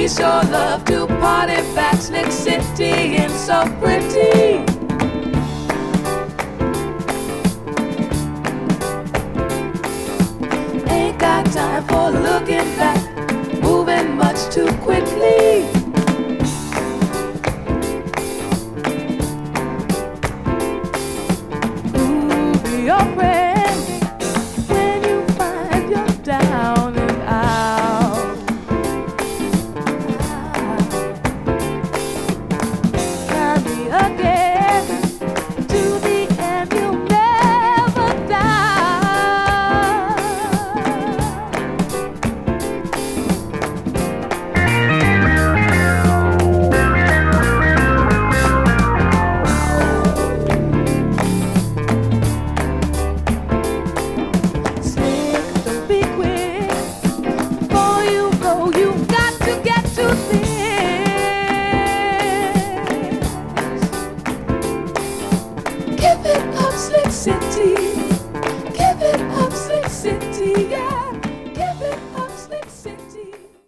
sure love to party back Slick City and so pretty. Ain't got time for looking back, moving much too quickly. Who'll be your friend when you find you're down and out? Find me again to the end, you'll never die. Slick, don't be quick. Before you go, you've got to get to this. Give it up, Slick City.